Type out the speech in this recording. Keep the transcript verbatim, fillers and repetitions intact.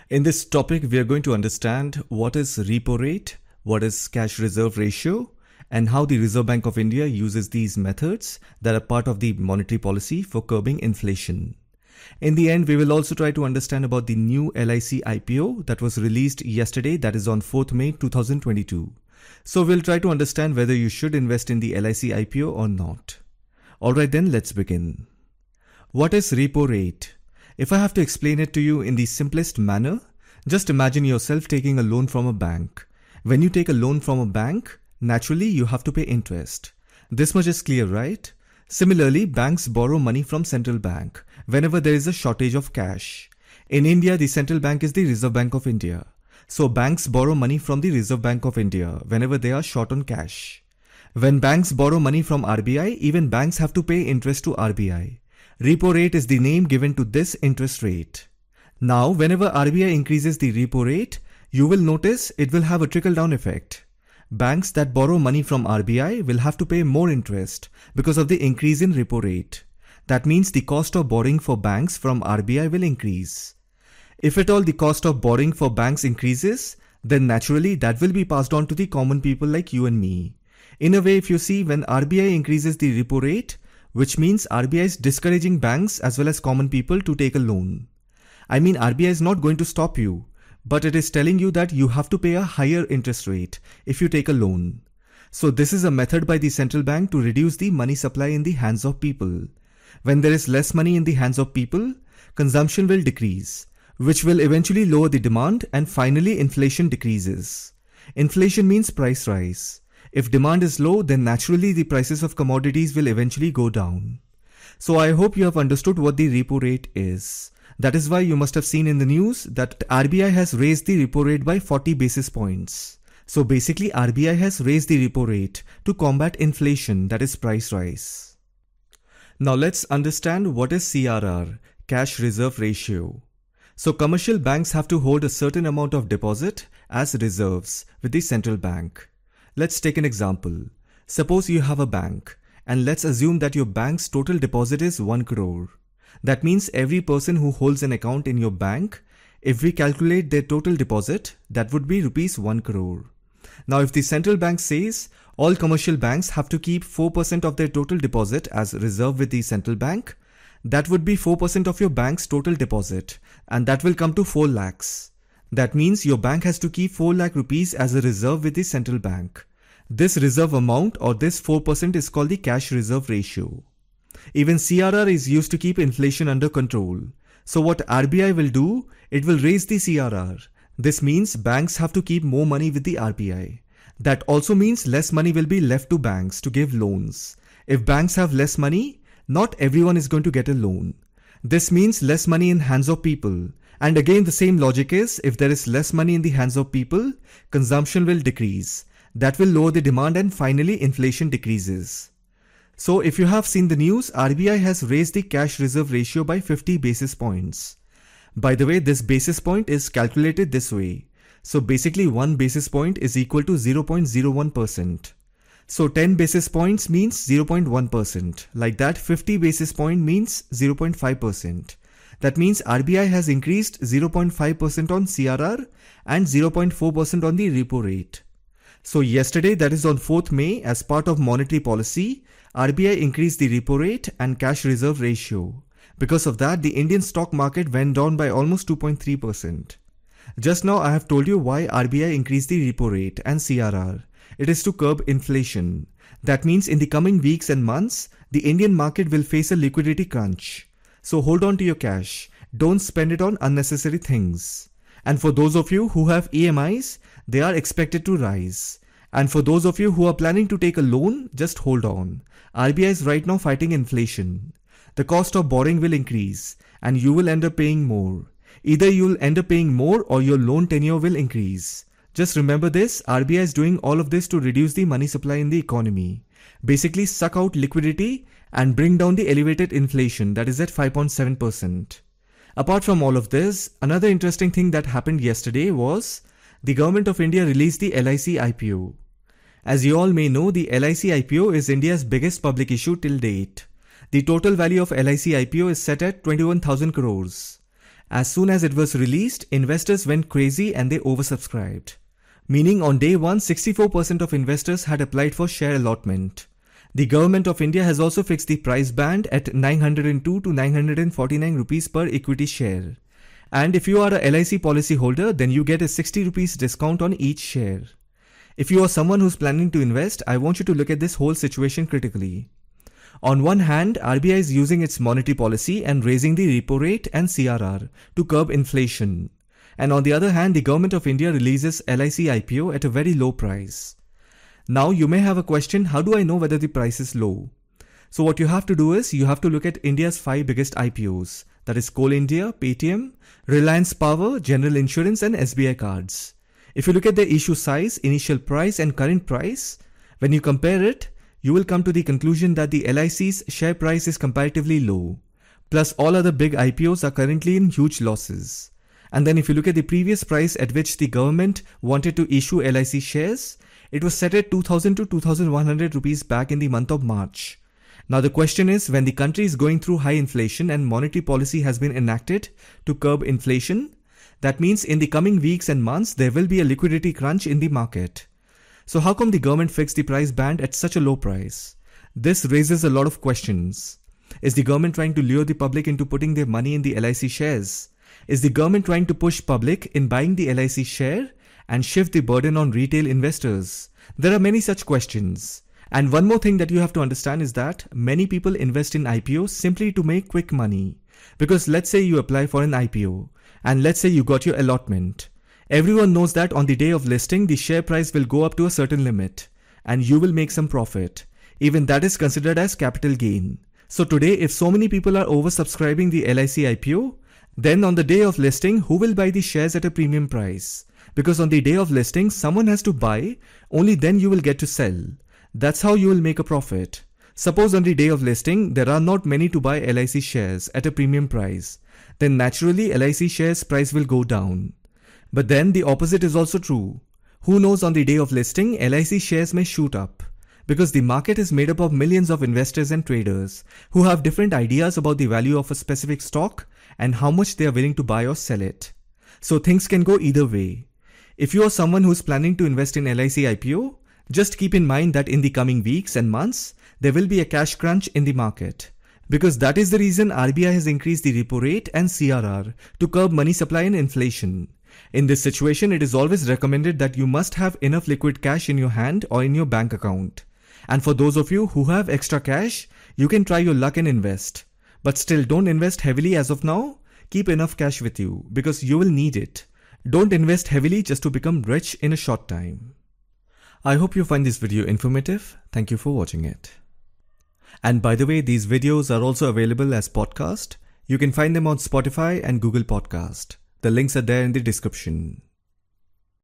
In this topic, we are going to understand what is repo rate, what is cash reserve ratio, and how the Reserve Bank of India uses these methods that are part of the monetary policy for curbing inflation. In the end, we will also try to understand about the new L I C I P O that was released yesterday, that is on fourth May two thousand twenty-two. So we'll try to understand whether you should invest in the L I C I P O or not. Alright then, let's begin. What is repo rate? If I have to explain it to you in the simplest manner, just imagine yourself taking a loan from a bank. When you take a loan from a bank, naturally you have to pay interest. This much is clear, right? Similarly, banks borrow money from central bank whenever there is a shortage of cash. In India, the central bank is the Reserve Bank of India. So banks borrow money from the Reserve Bank of India whenever they are short on cash. When banks borrow money from R B I, even banks have to pay interest to R B I. Repo rate is the name given to this interest rate. Now, whenever R B I increases the repo rate, you will notice it will have a trickle-down effect. Banks that borrow money from R B I will have to pay more interest because of the increase in repo rate. That means the cost of borrowing for banks from R B I will increase. If at all the cost of borrowing for banks increases, then naturally that will be passed on to the common people like you and me. In a way, if you see, when R B I increases the repo rate, which means R B I is discouraging banks as well as common people to take a loan. I mean, R B I is not going to stop you, but it is telling you that you have to pay a higher interest rate if you take a loan. So this is a method by the central bank to reduce the money supply in the hands of people. When there is less money in the hands of people, consumption will decrease, which will eventually lower the demand, and finally inflation decreases. Inflation means price rise. If demand is low, then naturally the prices of commodities will eventually go down. So I hope you have understood what the repo rate is. That is why you must have seen in the news that R B I has raised the repo rate by forty basis points. So basically R B I has raised the repo rate to combat inflation, that is price rise. Now let's understand what is C R R, cash reserve ratio. So commercial banks have to hold a certain amount of deposit as reserves with the central bank. Let's take an example. Suppose you have a bank, and let's assume that your bank's total deposit is one crore. That means every person who holds an account in your bank, if we calculate their total deposit, that would be rupees one crore. Now if the central bank says all commercial banks have to keep four percent of their total deposit as reserve with the central bank, that would be four percent of your bank's total deposit, and that will come to four lakhs. That means your bank has to keep four lakh rupees as a reserve with the central bank. This reserve amount, or this four percent, is called the cash reserve ratio. Even C R R is used to keep inflation under control. So what R B I will do, it will raise the C R R. This means banks have to keep more money with the R B I. That also means less money will be left to banks to give loans. If banks have less money, not everyone is going to get a loan. This means less money in hands of people. And again, the same logic is, if there is less money in the hands of people, consumption will decrease. That will lower the demand, and finally inflation decreases. So if you have seen the news, R B I has raised the cash reserve ratio by fifty basis points. By the way, this basis point is calculated this way. So basically one basis point is equal to zero point zero one percent. So ten basis points means zero point one percent. Like that, fifty basis point means zero point five percent. That means R B I has increased zero point five percent on C R R and zero point four percent on the repo rate. So yesterday, that is on fourth May, as part of monetary policy, R B I increased the repo rate and cash reserve ratio. Because of that, the Indian stock market went down by almost two point three percent. Just now I have told you why R B I increased the repo rate and C R R. It is to curb inflation. That means in the coming weeks and months, the Indian market will face a liquidity crunch. So hold on to your cash. Don't spend it on unnecessary things. And for those of you who have E M Is, they are expected to rise. And for those of you who are planning to take a loan, just hold on. R B I is right now fighting inflation. The cost of borrowing will increase, and you will end up paying more. Either you will end up paying more or your loan tenure will increase. Just remember this, R B I is doing all of this to reduce the money supply in the economy. Basically suck out liquidity and bring down the elevated inflation, that is at five point seven percent. Apart from all of this, another interesting thing that happened yesterday was the Government of India released the L I C I P O. As you all may know, the L I C I P O is India's biggest public issue till date. The total value of L I C I P O is set at twenty-one thousand crores. As soon as it was released, investors went crazy and they oversubscribed. Meaning on day one, sixty-four percent of investors had applied for share allotment. The Government of India has also fixed the price band at nine hundred two to nine hundred forty-nine rupees per equity share. And if you are a L I C policy holder, then you get a sixty rupees discount on each share. If you are someone who's planning to invest, I want you to look at this whole situation critically. On one hand, R B I is using its monetary policy and raising the repo rate and C R R to curb inflation. And on the other hand, the Government of India releases L I C I P O at a very low price. Now you may have a question, how do I know whether the price is low? So what you have to do is, you have to look at India's five biggest I P Os. That is Coal India, Paytm, Reliance Power, General Insurance and S B I Cards. If you look at the issue size, initial price and current price, when you compare it, you will come to the conclusion that the L I C's share price is comparatively low. Plus all other big I P Os are currently in huge losses. And then if you look at the previous price at which the government wanted to issue L I C shares, it was set at two thousand to two thousand one hundred rupees back in the month of March. Now the question is, when the country is going through high inflation and monetary policy has been enacted to curb inflation, that means in the coming weeks and months there will be a liquidity crunch in the market. So how come the government fixed the price band at such a low price? This raises a lot of questions. Is the government trying to lure the public into putting their money in the L I C shares? Is the government trying to push public in buying the L I C share and shift the burden on retail investors? There are many such questions. And one more thing that you have to understand is that many people invest in I P Os simply to make quick money. Because let's say you apply for an I P O and let's say you got your allotment. Everyone knows that on the day of listing, the share price will go up to a certain limit and you will make some profit. Even that is considered as capital gain. So today, if so many people are oversubscribing the L I C I P O, then on the day of listing, who will buy the shares at a premium price? Because on the day of listing, someone has to buy, only then you will get to sell. That's how you will make a profit. Suppose on the day of listing, there are not many to buy L I C shares at a premium price. Then naturally L I C shares price will go down. But then the opposite is also true. Who knows, on the day of listing, L I C shares may shoot up. Because the market is made up of millions of investors and traders who have different ideas about the value of a specific stock and how much they are willing to buy or sell it. So things can go either way. If you are someone who is planning to invest in L I C I P O, just keep in mind that in the coming weeks and months, there will be a cash crunch in the market. Because that is the reason R B I has increased the repo rate and C R R to curb money supply and inflation. In this situation, it is always recommended that you must have enough liquid cash in your hand or in your bank account. And for those of you who have extra cash, you can try your luck and invest. But still, don't invest heavily as of now. Keep enough cash with you because you will need it. Don't invest heavily just to become rich in a short time. I hope you find this video informative. Thank you for watching it. And by the way, these videos are also available as podcast. You can find them on Spotify and Google Podcast. The links are there in the description.